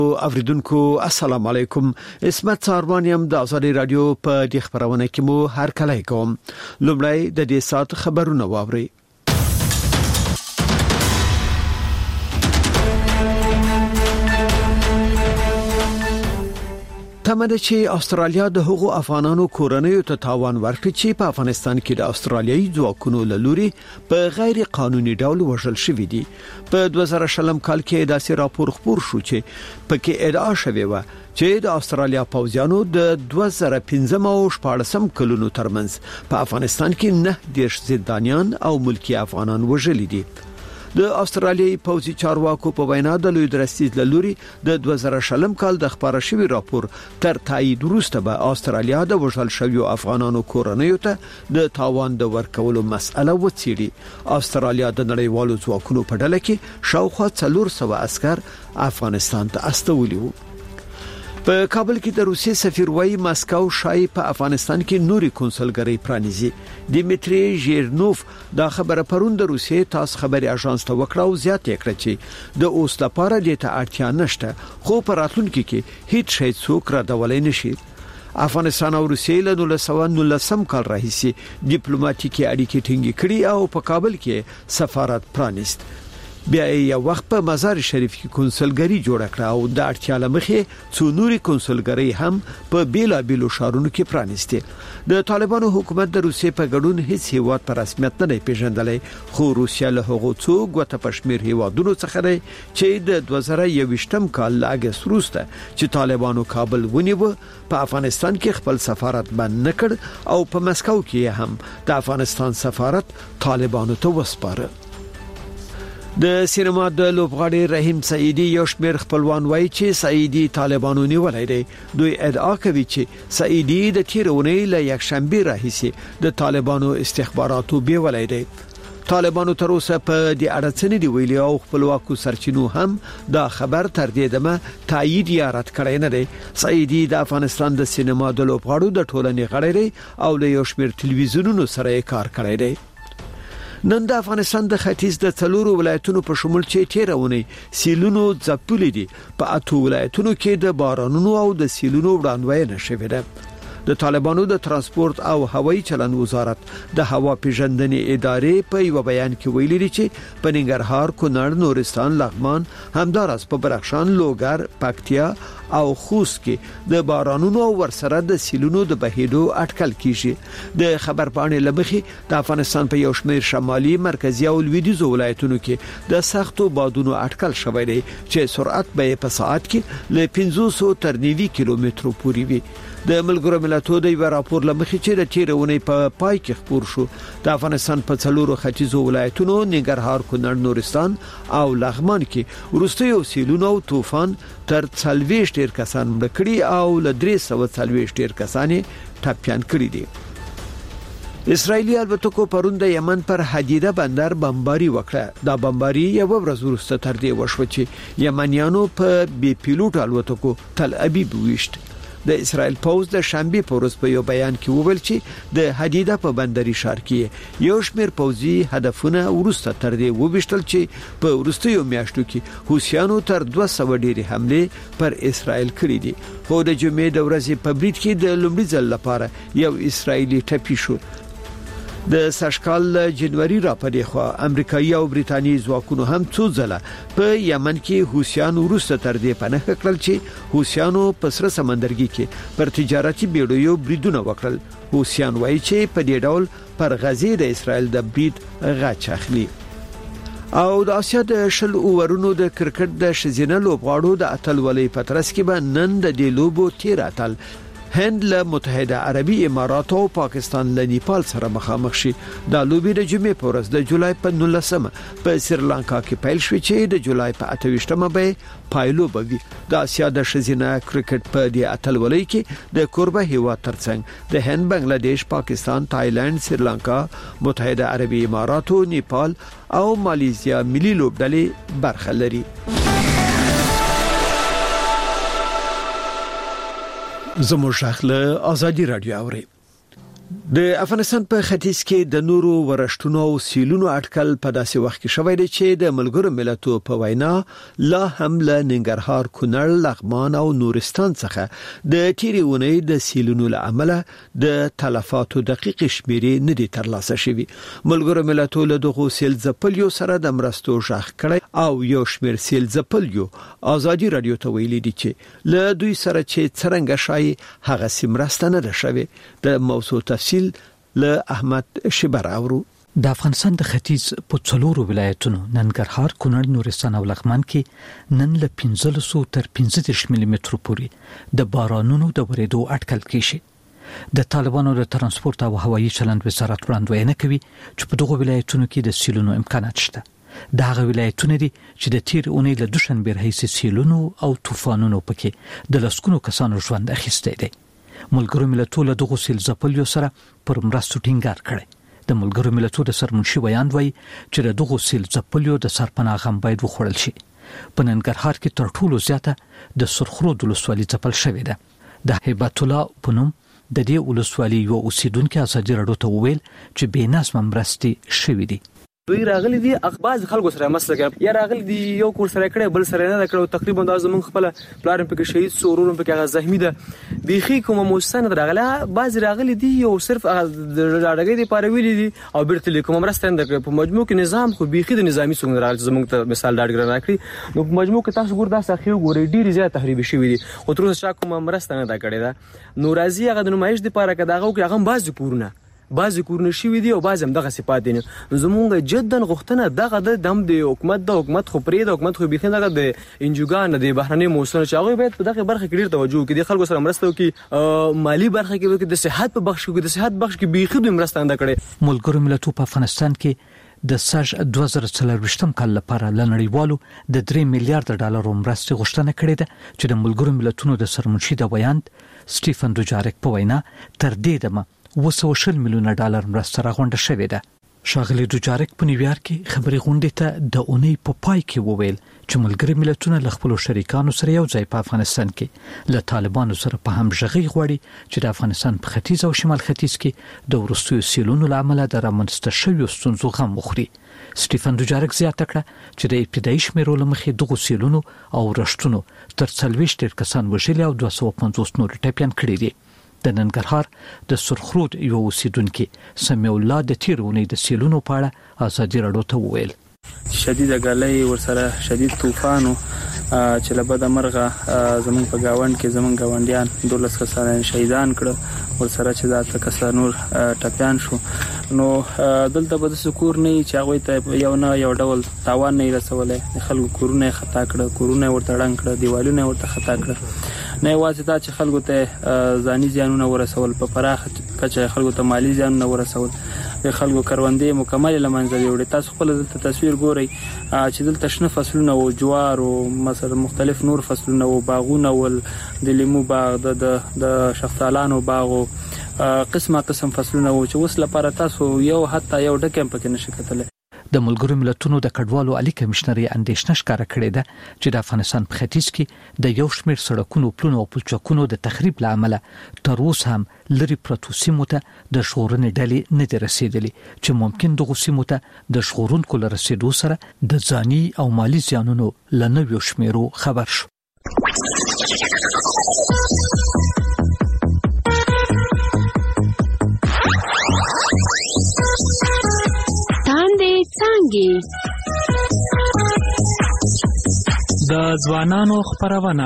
اوریدونکو السلام علیکم. اسمت ساروانیم د ازادي رادیو په د خبرونه کې مو هر کله کوم. لومړی د دې سات خبرونه واوري. تمنه چې استرالیا د هغو افغانانو کورنیو ته تاوان ورکړي چې په افغانستان کې د استرالیایي ځواکونو لوري په غیر قانوني ډول وژل شوې دي. په 2020 کال کې داسې راپور خپور شو چې پکې ادعا شوې و چې د استرالیا پوځیانو د 2015 او 14 کلونو ترمنځ په افغانستان کې 9 زندانیان او ملکی افغانان وژل دي. د استرالیایي پوځي چارواکو په وینا د لوی درستیز لوري د 2020 کال د خبره شوی راپور تر تایید وروسته به استرالیا د وژل شویو افغانانو کورنیو ته د تاوان د ورکولو مسأله وڅېړي. استرالیا د نړیوالو ځواکونو په ډله کې شاوخوا 400 عسكر افغانستان ته استولي وو. په کابل کې د روسي سفیر وای ماسکو شای په افغانستان کې نوري کنسولګری پرانیزي. دیمتری ژیرنوف دا خبره پرون د روسي تاس خبري اژانس ته وکړه او زیاته کړه چې د اوس لپاره د ته اړتیا نشته، خو په راتلونکي کې هیڅ شی څوک را ډولای نشي. افغانستان او روسیې له 1919 کال راهیسي ډیپلوماټیکي اړیکې ټینګې کړې او په کابل کې سفارت پرانیست. بیا یو وخت په مزار شریف کې کنسولګری جوړ کړه او د اړتیا لمخې څو نوري کنسولګری هم په بیلابیلو شهرونو کې پرانیسته. د طالبانو حکومت د روسیې په ګډون هیڅ هیواد په رسمیت نه پیژندلې، خو روسیا له هغو څو غوته پښمیر هیوادونو څخه دی چې د 2021 کال لاګس وروسته چې طالبانو کابل ونیو په افغانستان کې خپل سفارت بند نکړ او په مسکو کې هم د افغانستان سفارت طالبانو ته وسپاره. د سینما د لوبغاړي رحیم سعیدی یو شمېر خپلوان وایي چې سعیدی طالبانو نیولای دی. دوی ادعا کوي چې سعیدی د تیرونې له یک شنبه راهیسي د طالبانو استخباراتو بیولای دی. طالبانو تر اوسه په دې اړه څه نه دی ویلي او خپلواکو سرچینو هم دا خبر تر دې دمه تایید یا رد کړی نه دی. سعیدی د افغانستان د سینما د لوبغاړو د ټولنې غړی دی او له یو شمېر ټلویزیونونو سره کار کړی دی. نن د افغانستان د ختیځ د څلورو ولایتونو په شمول چې تیرونه سیلونو ځپلې دي، په اته ولایتونو کې د بارانونو او د سیلونو وړاندوینه شوې ده. د طالبانو د ترانسپورت او هوایي چلند وزارت د هوا پیژندنې ادارې په یو بیان کې ویلي دي چې په ننګرهار، کونړ، نورستان، لغمان، همداراز په بدخشان، لوګر، پکتیا او خوست کې د بارانونو او ورسره د سیلونو د بهیدو اټکل کیږي. د خبرپاڼې لمخې د افغانستان په یو شمېر شمالي، مرکزي او لویدیځ ولایتونو کې د سختو بادونو اټکل شوی دی چې سرعت به په ساعت کې له 500 تر 90 کیلومترو پورې وي. د ملګرو ملتونو د یو راپور لمخې چې د تیرونې په پای کې خبر شو د افغانستان په څلورو ختیځو ولایتونو ننګرهار، کونړ، نورستان او لغمان کې وروستیو سیلونو او طوفان تر 40 ډیر کسان مړ کړي او له 340 ډیر کسان ټپيان کړي دي. اسرائیلی البتکو پرون د یمن پر حدیده بندر بمباری وکړه. دا بمباری یو ورځ وروسته تر دې وشو چې یمنیانو په بي پیلوټ الوتکو تل ابیب ویشت. د اسرائیل پوز د شنبه په ورځ په یو بیان کې وویل چې د حدیده په بندري ښار کې یو شمېر پوځي هدفونه ورسته تر دې وبشتل چې په ورستیو میاشتو کې حوثیانو تر 200 ډېری حمله پر اسرائیل کړې دي. خو د جمعې د ورځې په بریټ کې د لومړي ځل لپاره یو اسرائیلی ټپي شو. د سشکال جنوري را پدې خو امریکایي او بریتانیایی ځواکونو هم څو ځله په یمن کې حوثیان ورسته تر دې پناه کړل چې حوثیانو په سره سمندرګي کې پر تجارتي بیړیو بریدونه وکړل. حوثیان وایي چې په دې ډول پر غزې د اسرائیل د برید غاچ اخلي. او د اسیا د شل اوورونو د کرکټ د شزینه لوبغاړو د اتلولۍ پترس کې به نن د دې لوبو تیر اتل هند له متحده عربي امارات او پاکستان له نیپال سره مخامخ شي. د لوبي د جمعې په ورځ د جولای په 19 په سریلانکا کې پیل شوې چې د جولای په 28مه به پایلو بوي. د اسیا د شزینه کرکټ په دې اتلولۍ کې د قربه هیواد ترڅنګ د هند، بنگلاديش، پاکستان، تایلند، سریلانکا، متحده عربي امارات، نیپال او مالیزیا ملي لوبډلې برخه لري. زموږ شخله ازادي رادیو اوري. د افغانستان په ختیځ کې د نورو ورشتونو او سیلونو اټکل په داسې وخت کې شوی دی چې د ملګرو ملتونو په وینا لا هم له ننګرهار، کونړ، لغمان او نورستان څخه د تیرې اونۍ د سیلونو له امله د تلفاتو دقیق شمیرې نه دي ترلاسه شوي. ملګرو ملتونو له دغو سیل ځپلیو سره د مرستو ژغ کړی او یو شمیر سیل ځپلیو ازادي رادیو ته ویلي دي چې له دوی سره چې څرنګه شای هغه سیمرسته نه ده شوی. د موضوع تفصیل له احمد شبر اورو. د افغانستان د ختیځ په څلورو ولایتونو ننګرهار، کونړ، نورستان او لغمان کې نن له 1500 تر 35 ملي متر پورې د بارانونو د ورېدو اټکل کیږي. د طالبانو د ترانسپورت او هوایي چلند وزارت وړاندوینه کوي چې په دغو ولایتونو کې د سیلونو امکانات شته. د هغه ولایتونه دي چې د تیر اونۍ له دوشنبه راهیسې سیلونو او طوفانونو پکې د لسګونو کسانو ژوند اخیستی دی. ملګرو ملتونو دغه سیل ځپلیو سره پر مرستو ټینګار کړي. د ملګرو ملتونو د سرمنشي بیان وایي چې دغه سیل ځپلیو د سرپناه غم باید وخوړل شي. په ننګرهار کې تر ټولو زیاته د سرخرود ولسوالۍ ځپل شوې ده. د هیبت الله پونم د دې ولسوالۍ یو اوسیدونکو ازادي رادیو ته وویل چې بېنظم مرستې شوې دي. دوی راغلي دي اخباز خلکو سره مسله کوي یا راغلي دي یو کور سره کړي بل سره نه کړو. تقریبا دا زمون خپل پلان په کې شهید سو ورورم په کې زخمی ده بيخي کوم موسسه راغله. باز راغلي دي یو صرف د راډګي دی پاره ویلي دي او بیرته کوم مرستند په مجموع کې نظام خو بيخي د نظامی څنګه راځي زمون ته مثال ډاډګر راکړي. نو په مجموع کې تاسو ګور دا سخیو ګوري ډیر زیات تخریب شوی دي او تر اوسه کوم مرسته نه دا کړی ده. نو راځي هغه د نمایش دی پاره کې داغه کې هغه باز کورونه بعضی کورونه شوی دي او بعضی هم دغه صفات دي. زمونږ جدا غوښتنه دغه د دم د حکومت خو پرې د حکومت خو بيخي دغه د انجوګان د بهرنۍ موسسو چې هغه باید په دغه برخه کې ډیر توجه وکړي. خلکو سره مرسته وکړي، مالی برخه کې د صحت په بخش کې بيخي د مرسته نه کړي. ملګرو ملتونو په افغانستان کې د ساج 2024 کال لپاره لنړیوالو د 3 میلیارډ ډالر مرستې غوښتنه کړې ده چې د ملګرو ملتونو د سرمنشي د بیان سټیفن دوجارک په وینا تر دې دمه 200 میلیونه ډالر مرسته راغونډه شوې ده. ښاغلي دوجارک په نیویارک کې خبري غونډې ته د اونۍ په پای کې وویل چې ملګري ملتونه له خپل شریکانو سره یو ځای په افغانستان کې له طالبانو سره په همغږي غواړي چې د افغانستان په ختیځ او شمال ختیځ کې د وروستیو سیلونو لامل د رامنځته شویو ستونزو غم وخوري. سټیفن دوجارک زیاته کړه چې د ابتدایي شمیرو له مخې دغه سیلونو او رشتونو تر 40 کسان وژلي او 250 نور ټپيان کړي دي. د ننګرهار د سرخرود یو اوسیدونکو سمیع الله د تیرونی د سیلونو په اړه ازادي رادیو ته وویل شدید غلې ورسره شدید طوفانو چې له بده مرغه زمون په گاوند کې زمون گاونډیان 12 کسان شهیدان کړ ورسره چې دا کسان نور ټپيان شو. نو دلته به د سکور نه چې هغه ته یو ډول تاوان نه رسولې. خلکو کورونه خطا کړ، کورونه ورته ړنګ کړ، دیوالونه ورته خطا کړ. نه واسطه چې خلکو ته ځاني زیانونه ورسول، په پراخ کچه خلکو ته مالی زیانونه ورسول، د خلکو کروندې مکمل لمنځه وړي. تاسو خپل دلته تصویر ګورئ چې دلته شنه فصلونه او جوار او مثلا مختلف نور فصلونه او باغونه ول د لیمو باغ د شفتالانو باغ او قسمه قسم فصلونه او چې اوس لپاره تاسو یو حتی یو ډکم پکې نشئ کتل. د ملګرو ملتونو د کډوالو عالی کمشنري اندېښنه ښکاره کړې ده چې د افغانستان په ختیځ کې د یو شمېر سړکونو، پلونو او پلچکونو د تخریب لامل تر اوسه هم لري پروتو سیمو ته د ژغورنې ډلې نه دي رسیدلې چې ممکن دغه سیمو ته د ژغورونکو لرسېدو سره د ځاني او مالی زیانونو لنویو شمیرو خبر شو. د ځوانانو خبرونه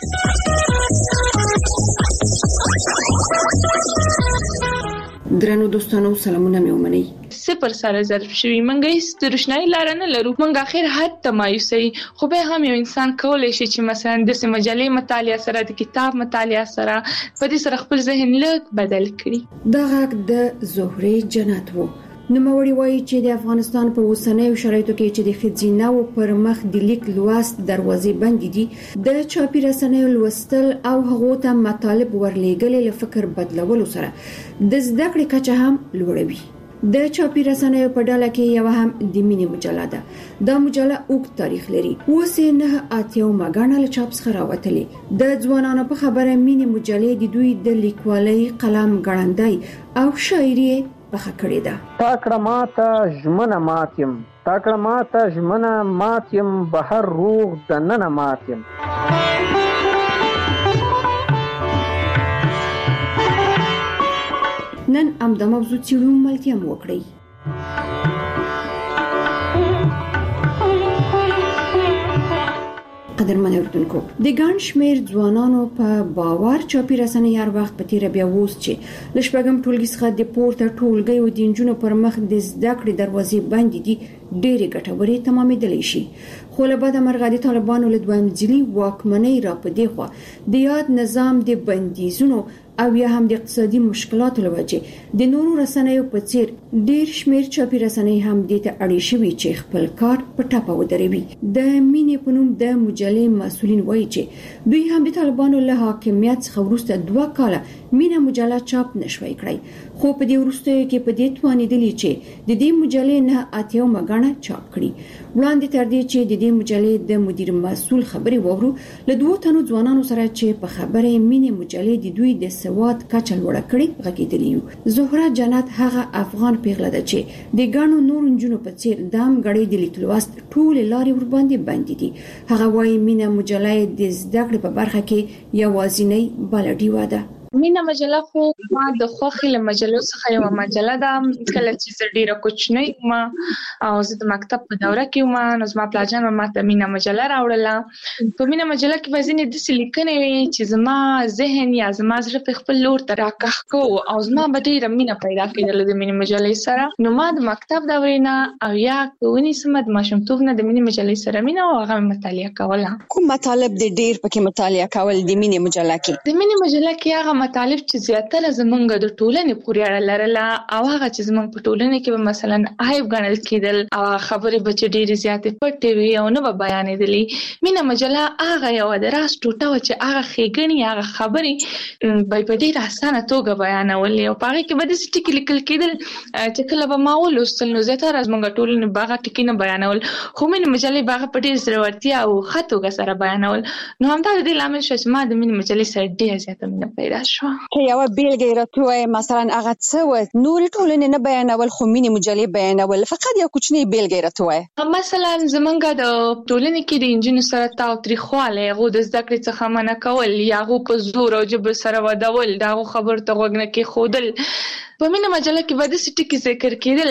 درنو دوستانو سلامونه مې ومنئ. 0 سره ظرف شوی منګه د روشنايي لار نه لرو. منګه اخر حد تمایوسي خو به هم یو انسان کولای شي چې مثلا د مجلې مطالعه سره د کتاب مطالعه سره په دې سره خپل ذهن لږ بدل کړي. دا غږ د زهري جنت وو. نوموړي وایي چې د افغانستان په اوسنیو شرایطو کې چې د ښځیناو پر مخ د لیک لوست دروازې بند دي، د چاپی رسنیو لوستل او هغه ته مطالب ورلېږل له فکر بدلولو سره د زده کړې کچه هم لوړوي. د چاپی رسنیو په ډله کې یو هم د مینې مجله ده. دا مجله اوږد تاریخ لري. اوس یې 9 مګانه له چاپ څخه راوتلې. د ځوانانو په خبره مینې مجلې د دوی د لیکوالۍ قلم ګړندی او شاعري په کړې ده. تاکړه ماته ژمنه ماتیم، تاکړه ماته ژمنه ماتیم، بهر روغ د نن ماتیم. نن هم د موضوع څیړو ملتیا مو وکړئ. قدرمن اوریدونکو، د ګڼ شمېر ځوانانو په باور چاپی رسنۍ هر وخت په تیر بیا ووس چې د شپږم ټولګي څخه د پورته ټولګي او د انجونو پر مخ د زده کړې دروازې بندې دي ډېرې ګټورې تمامېدلی شي. خو له بده مرغه د طالبانو له دویم ځلي واکمنۍ را په دې خوا د یاد نظام د بندیزونو او یا هم د اقتصادي مشکلاتو له وجې د نورو رسنیو په څیر ډېر شمېر چاپی رسنۍ هم د ته اړې شوي چې خپل کار په ټاپه ودروي. د مینې په نوم د مجلې مسؤلین وایي چې دوی هم د طالبانو له حاکمیت څخه وروسته 2 کاله مینه مجله چاپ نشوي کړی، خو په دې وروستیو کې په دې توانیدلی چې د دې مجلې 9 مګانه چاپ کړي. وړاندې تر دې چې د دې مجلې د مدیر مسؤل خبري وورو له 2 تنو ځوانانو سره چې په خبره مینې مجلې د دوی د سواد کچه لوړه کړي غږیدلی یو. زهره جنت هغه افغان پیغله ده چې د ګڼو نور نجونو په څیر دام غړي د لیک لوست ټول لارې ور باندې باندې دي. هغه وايي مینه مجلې د زده کړې په برخه کې یوازینی بلډي واده. مینه مجله خو ما د خوخي له مجلو څخه یو مجله ده. کله چې زه ډیره کوچنۍ ما او زه د مکتب په دوره کې ما نو زما پلاجان ما ته مینه مجله راوړله. په مینه مجله کې وزنه د سلیکنې وی چې زما ذهن یا زما زړه په خپل لور ته راکخ کو او زما به ډیره مینه پیدا کېدل د مینه مجلې سره. نو ما د مکتب دوره نه او یا کوونی سم د ماشومتوب نه د مینه مجلې سره مینه او هغه مطالعه کوله. کوم مطالب د ډیر پکې مطالعه کول د مینه مجله کې؟ د مینه مجله کې هغه مطالب چې زیاتره زمونږ د ټولنې پورې اړه لرله او هغه چې زمونږ په ټولنه کې به مثلا عیب ګڼل کېدل او خبرې به چې ډېرې زیاتې پټې وي او نه به بیانېدلې. مینه مجله هغه یوه د راز ټوټه وه چې هغه ښېګڼې هغه خبرې به په ډېره اسانه توګه بیانولې او په هغې کې به داسې ټکي لیکل کېدل چې کله به ما ولوستل نو زیاتره زمونږ ټولنې به هغه ټکي نه بیانول، خو مینه مجلې به هغه په ډېر زړورتیا او ښه توګه سره بیانول. نو همدا د دې لامل شو چې ما د مینه مجلې سره ډېره زیاته مینه پیدا شوه. یو بیلګه راټوي مثلا هغه څه و نور ټولنې نه بیانول خو مینه مجلې بیانول، فقط یو کوچنی بیلګه راټوي. مثلا زمونږ د ټولنې کې د انجینو سره تاوتریخواله غو د زده کړې څخه منع کول یا غو په زور او جبر سره ودول دا خبر ته غوږ نه کې خودل. په مینه مجله کې به د سټیکي ذکر کېدل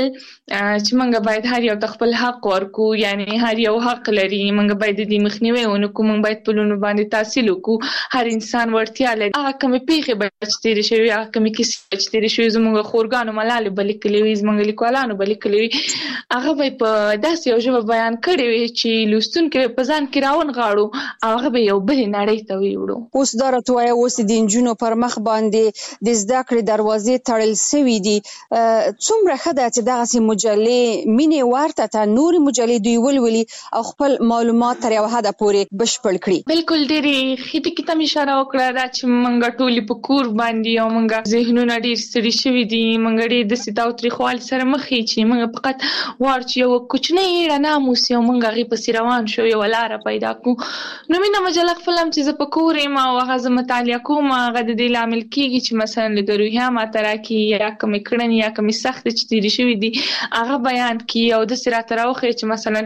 چې موږ باید هر یو خپل حق ورکو، یعنی هر یو حق لري، موږ باید د مخنیوي ونکو، موږ باید په لونو باندې تحصیل وکړو، هر انسان ورتیا لري. هغه کومې پیښې بچتري شوی هغه کومې کیسې بچتري شوی زموږ خورګانو ملالې بلیکلې وي، زموږ لیکوالانو بلیکلې وي، هغه به په داسې یو ژبه بیان کړي وي چې لوستونکي په ځان کې راون غاړو او هغه به یو بل نړۍ ته ویوړو. اوس دا راټوي اوس د انجونو پر مخ باندې د زده کړې دروازې تړل سوي دي. څومره ښه ده چې دغسې مجلې مینې ورته ته نورې مجلې دوی ولولي او خپل معلومات تر یو حده پورې بشپړ کړي. بالکل ډېرې ښې ټکي ته مې اشاره وکړه دا چې موږ ټولې په کور باندې او موږ ذهنونه ډېر ستړي شوي دي، موږ ډېر داسې تاوتریخوالي سره مخ یو چې موږ فقط غواړو چې یوه کوچنۍ رڼا موسي او موږ هغې پسې روان شو، یوه لاره پیدا کړو. نو مینه مجله خپل هم چې زه په کور یم او هغه زه مطالعه کوم، هغه د دې لامل کېږي چې مثلا لږ روحیه ماته راکړي یا کومې کړنې یا کومې سختې چې تېرې شوي دي هغه بیان کړي او داسې راته راوښیي چې مثلا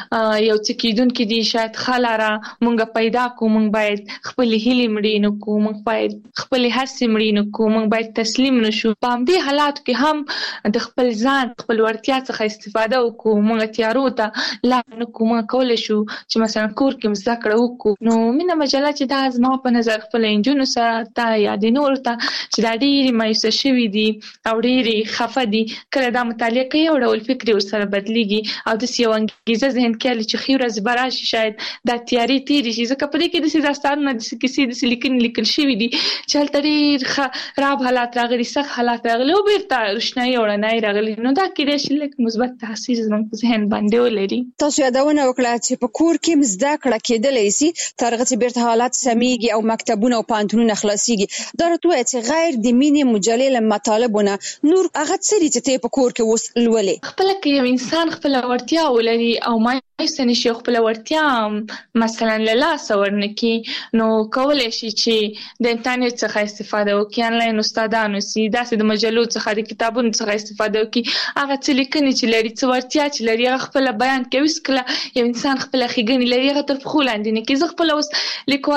یو څه کېدونکي دي شاید ښه لاره موږ پیدا کړو، موږ باید خپلې هیلې مړې نه کړو، موږ باید خپلې هڅې مړې نه کړو، موږ باید تسلیم نه شو. په همدې حالاتو کې هم د خپل ځان خپل وړتیا څخه استفاده وکړو، موږ تیارو ته لار نه کړو، موږ کولی شو چې مثلا کور کې هم زده کړه وکړو. نو مینه مجله چې دا زما په نظر خپلو نجونو سره ته یا د نورو ته چې دا ډېرې مایوسه شوي دي او ډېرې خفه دي، کله دا مطالعه کوي یو ډول فکر ورسره بدلیږي او داسې یو انګیزه ذهن کې هلي چې ښې ورځې به راشي شاید دا تیارې تېرې شي. ځکه په دې کې داسې داستانونه داسې کیسې داسې لیکنې لیکل شوي دي چې هلته ډېر خراب حالات راغلي، سخت حالات راغلي او بېرته روښنایي او رڼایي راغلي. نو دا کېدای شي لږ مثبت تاثیر زموږ په ذهن باندې ولري. تاسو یادونه وکړه چې په کور کې هم زده کړه کېدلی سي تر هغه چې بېرته حالات سمیږي او مکتبونه او پوهنتونونه خلاصېږي. دا راته ووایه چې غیر د مینې مجلې له مطالبو کتابونه نور هغه څه چې ته په کور کې اوس لولې. خپل کې یو انسان خپل ورتیا ولري او ما سن شي خپل ورتیا مثلا لاس ورنکي نو کولای شي چې د انټرنیټ څخه استفاده وکړي، انلاین استادانو سي داسې د مجلو څخه د کتابونو څخه استفاده وکړي، هغه څه لیکنې چې لري څه ورتیا چې لري هغه خپل بیان کوي. کله یو انسان خپل ښېګڼې لري هغه تر پخو لاندې نه کوي. زه خپل اوس لیکوال